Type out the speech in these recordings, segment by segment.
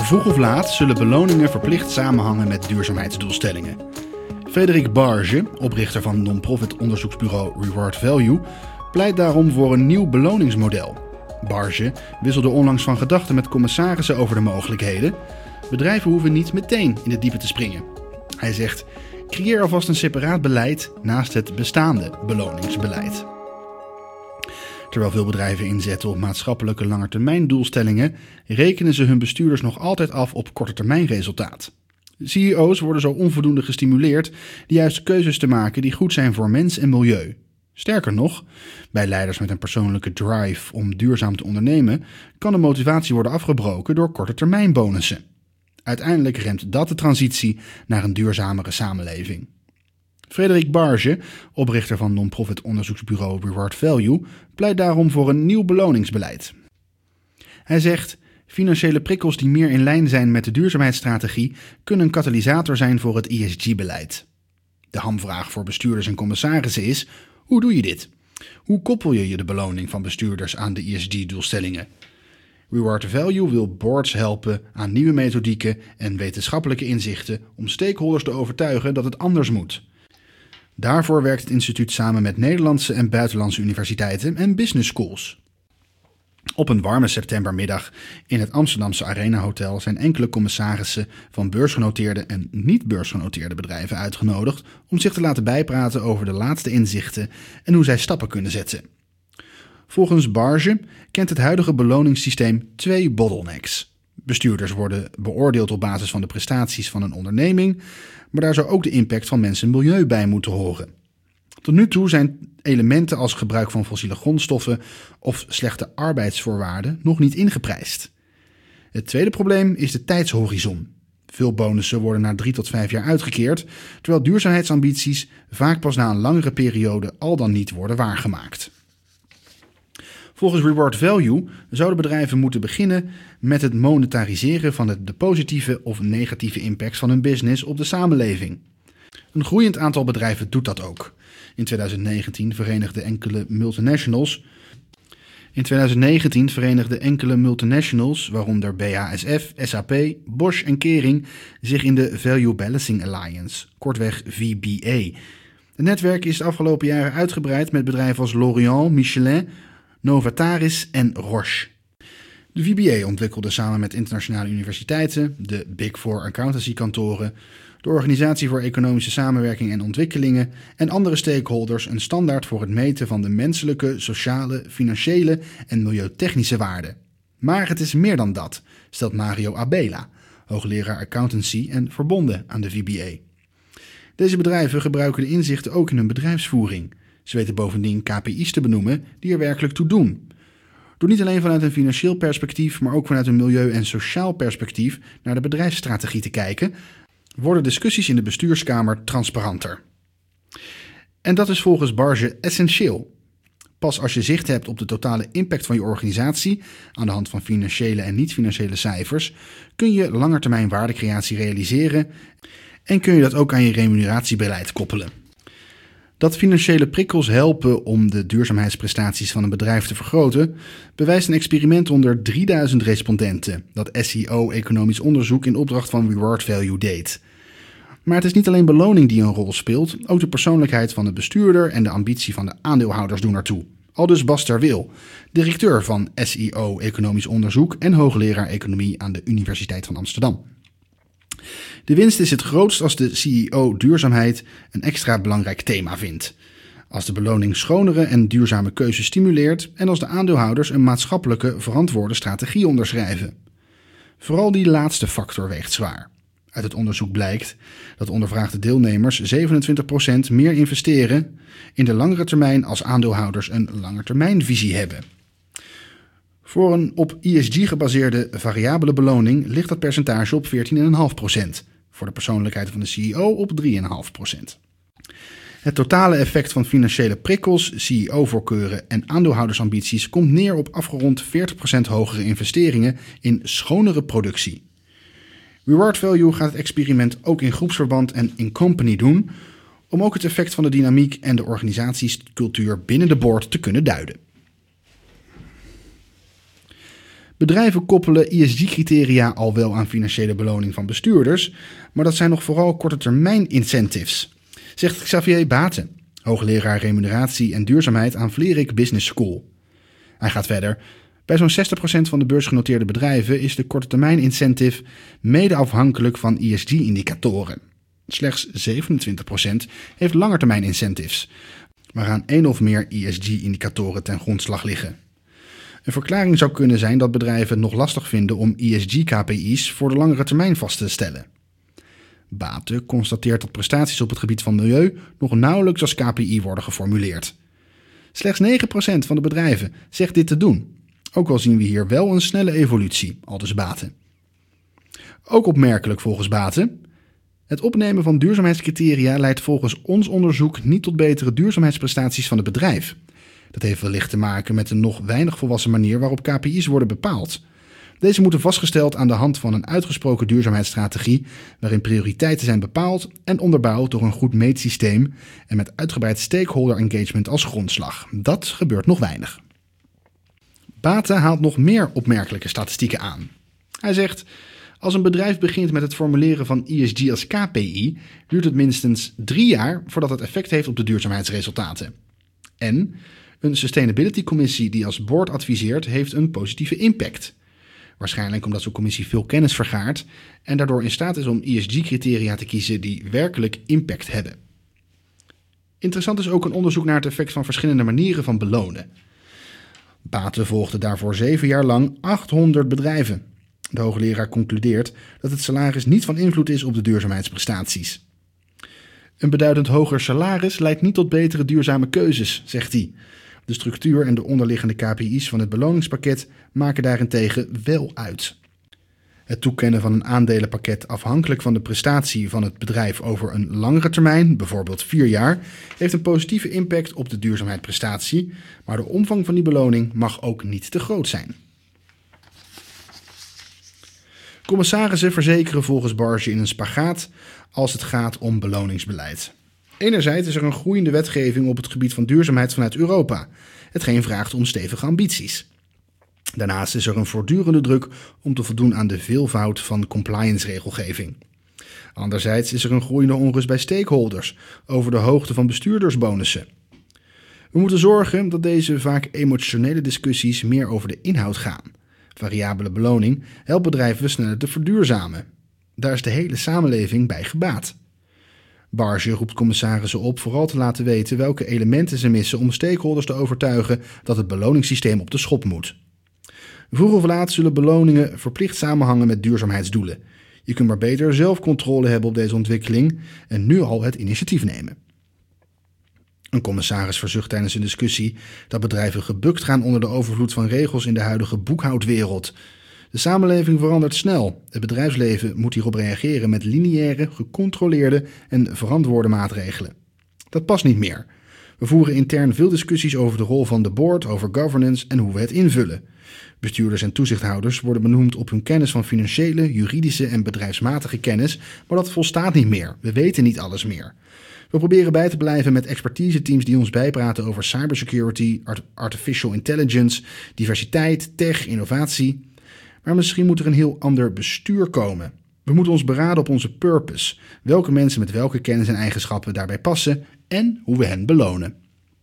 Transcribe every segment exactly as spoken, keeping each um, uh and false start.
Vroeg of laat zullen beloningen verplicht samenhangen met duurzaamheidsdoelstellingen. Frederik Barge, oprichter van non-profit onderzoeksbureau Reward Value, pleit daarom voor een nieuw beloningsmodel. Barge wisselde onlangs van gedachten met commissarissen over de mogelijkheden. Bedrijven hoeven niet meteen in de diepe te springen. Hij zegt: creëer alvast een separaat beleid naast het bestaande beloningsbeleid. Terwijl veel bedrijven inzetten op maatschappelijke langetermijndoelstellingen, rekenen ze hun bestuurders nog altijd af op kortetermijnresultaat. C E O's worden zo onvoldoende gestimuleerd de juiste keuzes te maken die goed zijn voor mens en milieu. Sterker nog, bij leiders met een persoonlijke drive om duurzaam te ondernemen, kan de motivatie worden afgebroken door kortetermijnbonussen. Uiteindelijk remt dat de transitie naar een duurzamere samenleving. Frederik Barge, oprichter van non-profit onderzoeksbureau Reward Value, pleit daarom voor een nieuw beloningsbeleid. Hij zegt: financiële prikkels die meer in lijn zijn met de duurzaamheidsstrategie kunnen een katalysator zijn voor het E S G-beleid. De hamvraag voor bestuurders en commissarissen is: hoe doe je dit? Hoe koppel je je de beloning van bestuurders aan de E S G-doelstellingen? Reward Value wil boards helpen aan nieuwe methodieken en wetenschappelijke inzichten om stakeholders te overtuigen dat het anders moet. Daarvoor werkt het instituut samen met Nederlandse en buitenlandse universiteiten en business schools. Op een warme septembermiddag in het Amsterdamse Arena Hotel zijn enkele commissarissen van beursgenoteerde en niet-beursgenoteerde bedrijven uitgenodigd om zich te laten bijpraten over de laatste inzichten en hoe zij stappen kunnen zetten. Volgens Barge kent het huidige beloningssysteem twee bottlenecks. Bestuurders worden beoordeeld op basis van de prestaties van een onderneming, maar daar zou ook de impact van mens en milieu bij moeten horen. Tot nu toe zijn elementen als gebruik van fossiele grondstoffen of slechte arbeidsvoorwaarden nog niet ingeprijsd. Het tweede probleem is de tijdshorizon. Veel bonussen worden na drie tot vijf jaar uitgekeerd, terwijl duurzaamheidsambities vaak pas na een langere periode al dan niet worden waargemaakt. Volgens Reward Value zouden bedrijven moeten beginnen met het monetariseren van de positieve of negatieve impacts van hun business op de samenleving. Een groeiend aantal bedrijven doet dat ook. In twintig negentien verenigden enkele multinationals, in twintig negentien verenigden enkele multinationals, waaronder B A S F, S A P, Bosch en Kering, zich in de Value Balancing Alliance, kortweg V B A. Het netwerk is de afgelopen jaren uitgebreid met bedrijven als L'Oréal, Michelin, Novataris en Roche. De V B A ontwikkelde samen met internationale universiteiten, de Big Four accountancykantoren, de Organisatie voor Economische Samenwerking en Ontwikkelingen en andere stakeholders een standaard voor het meten van de menselijke, sociale, financiële en milieutechnische waarden. Maar het is meer dan dat, stelt Mario Abela, hoogleraar accountancy en verbonden aan de V B A. Deze bedrijven gebruiken de inzichten ook in hun bedrijfsvoering. Ze weten bovendien K P I's te benoemen die er werkelijk toe doen. Door niet alleen vanuit een financieel perspectief, maar ook vanuit een milieu- en sociaal perspectief naar de bedrijfsstrategie te kijken, worden discussies in de bestuurskamer transparanter. En dat is volgens Barge essentieel. Pas als je zicht hebt op de totale impact van je organisatie aan de hand van financiële en niet-financiële cijfers, kun je langetermijn waardecreatie realiseren en kun je dat ook aan je remuneratiebeleid koppelen. Dat financiële prikkels helpen om de duurzaamheidsprestaties van een bedrijf te vergroten, bewijst een experiment onder drieduizend respondenten dat S E O economisch onderzoek in opdracht van Reward Value deed. Maar het is niet alleen beloning die een rol speelt, ook de persoonlijkheid van de bestuurder en de ambitie van de aandeelhouders doen ertoe. Aldus Bas ter Wil, directeur van S E O economisch onderzoek en hoogleraar economie aan de Universiteit van Amsterdam. De winst is het grootst als de C E O duurzaamheid een extra belangrijk thema vindt. Als de beloning schonere en duurzame keuzes stimuleert en als de aandeelhouders een maatschappelijke verantwoorde strategie onderschrijven. Vooral die laatste factor weegt zwaar. Uit het onderzoek blijkt dat ondervraagde deelnemers zevenentwintig procent meer investeren in de langere termijn als aandeelhouders een langetermijnvisie hebben. Voor een op E S G gebaseerde variabele beloning ligt dat percentage op veertien komma vijf procent. Voor de persoonlijkheid van de C E O op drie komma vijf procent. Het totale effect van financiële prikkels, C E O-voorkeuren en aandeelhoudersambities komt neer op afgerond veertig procent hogere investeringen in schonere productie. Reward Value gaat het experiment ook in groepsverband en in company doen, om ook het effect van de dynamiek en de organisatiecultuur binnen de board te kunnen duiden. Bedrijven koppelen E S G-criteria al wel aan financiële beloning van bestuurders, maar dat zijn nog vooral korte termijn incentives, zegt Xavier Baten, hoogleraar remuneratie en duurzaamheid aan Vlerik Business School. Hij gaat verder. Bij zo'n zestig procent van de beursgenoteerde bedrijven is de korte termijn incentive mede afhankelijk van E S G-indicatoren. Slechts zevenentwintig procent heeft langetermijn incentives, waaraan één of meer E S G-indicatoren ten grondslag liggen. Een verklaring zou kunnen zijn dat bedrijven het nog lastig vinden om E S G-K P I's voor de langere termijn vast te stellen. Baten constateert dat prestaties op het gebied van milieu nog nauwelijks als K P I worden geformuleerd. Slechts negen procent van de bedrijven zegt dit te doen. Ook al zien we hier wel een snelle evolutie, aldus Baten. Ook opmerkelijk volgens Baten. Het opnemen van duurzaamheidscriteria leidt volgens ons onderzoek niet tot betere duurzaamheidsprestaties van het bedrijf. Dat heeft wellicht te maken met een nog weinig volwassen manier waarop K P I's worden bepaald. Deze moeten vastgesteld aan de hand van een uitgesproken duurzaamheidsstrategie, waarin prioriteiten zijn bepaald en onderbouwd door een goed meetsysteem en met uitgebreid stakeholder engagement als grondslag. Dat gebeurt nog weinig. Baten haalt nog meer opmerkelijke statistieken aan. Hij zegt: als een bedrijf begint met het formuleren van E S G als K P I, duurt het minstens drie jaar voordat het effect heeft op de duurzaamheidsresultaten. En een sustainability commissie die als board adviseert, heeft een positieve impact. Waarschijnlijk omdat zo'n commissie veel kennis vergaart en daardoor in staat is om E S G-criteria te kiezen die werkelijk impact hebben. Interessant is ook een onderzoek naar het effect van verschillende manieren van belonen. Baten volgde daarvoor zeven jaar lang achthonderd bedrijven. De hoogleraar concludeert dat het salaris niet van invloed is op de duurzaamheidsprestaties. Een beduidend hoger salaris leidt niet tot betere duurzame keuzes, zegt hij. De structuur en de onderliggende K P I's van het beloningspakket maken daarentegen wel uit. Het toekennen van een aandelenpakket afhankelijk van de prestatie van het bedrijf over een langere termijn, bijvoorbeeld vier jaar, heeft een positieve impact op de duurzaamheidsprestatie, maar de omvang van die beloning mag ook niet te groot zijn. Commissarissen verzekeren volgens Barge in een spagaat als het gaat om beloningsbeleid. Enerzijds is er een groeiende wetgeving op het gebied van duurzaamheid vanuit Europa, hetgeen vraagt om stevige ambities. Daarnaast is er een voortdurende druk om te voldoen aan de veelvoud van compliance-regelgeving. Anderzijds is er een groeiende onrust bij stakeholders over de hoogte van bestuurdersbonussen. We moeten zorgen dat deze vaak emotionele discussies meer over de inhoud gaan. Variabele beloning helpt bedrijven sneller te verduurzamen. Daar is de hele samenleving bij gebaat. Barge roept commissarissen op vooral te laten weten welke elementen ze missen om stakeholders te overtuigen dat het beloningssysteem op de schop moet. Vroeg of laat zullen beloningen verplicht samenhangen met duurzaamheidsdoelen. Je kunt maar beter zelf controle hebben op deze ontwikkeling en nu al het initiatief nemen. Een commissaris verzucht tijdens een discussie dat bedrijven gebukt gaan onder de overvloed van regels in de huidige boekhoudwereld. De samenleving verandert snel. Het bedrijfsleven moet hierop reageren met lineaire, gecontroleerde en verantwoorde maatregelen. Dat past niet meer. We voeren intern veel discussies over de rol van de board, over governance en hoe we het invullen. Bestuurders en toezichthouders worden benoemd op hun kennis van financiële, juridische en bedrijfsmatige kennis, maar dat volstaat niet meer. We weten niet alles meer. We proberen bij te blijven met expertise-teams die ons bijpraten over cybersecurity, art- artificial intelligence, diversiteit, tech, innovatie. Maar misschien moet er een heel ander bestuur komen. We moeten ons beraden op onze purpose, welke mensen met welke kennis en eigenschappen daarbij passen en hoe we hen belonen.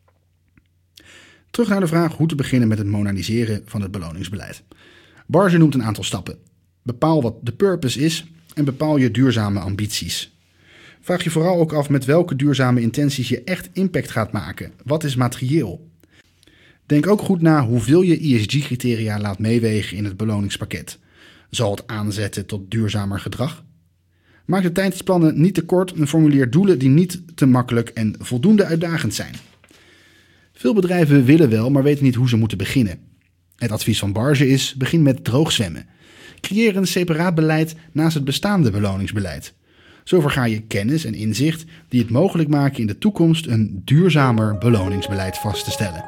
Terug naar de vraag hoe te beginnen met het moderniseren van het beloningsbeleid. Barge noemt een aantal stappen. Bepaal wat de purpose is en bepaal je duurzame ambities. Vraag je vooral ook af met welke duurzame intenties je echt impact gaat maken. Wat is materieel? Denk ook goed na hoeveel je E S G-criteria laat meewegen in het beloningspakket. Zal het aanzetten tot duurzamer gedrag? Maak de tijdsplannen niet te kort en formuleer doelen die niet te makkelijk en voldoende uitdagend zijn. Veel bedrijven willen wel, maar weten niet hoe ze moeten beginnen. Het advies van Barge is: begin met droogzwemmen. Creëer een separaat beleid naast het bestaande beloningsbeleid. Zo verga je kennis en inzicht die het mogelijk maken in de toekomst een duurzamer beloningsbeleid vast te stellen.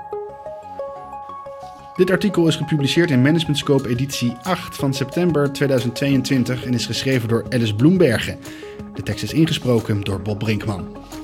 Dit artikel is gepubliceerd in Management Scope editie acht van september tweeduizend tweeëntwintig en is geschreven door Alice Bloembergen. De tekst is ingesproken door Bob Brinkman.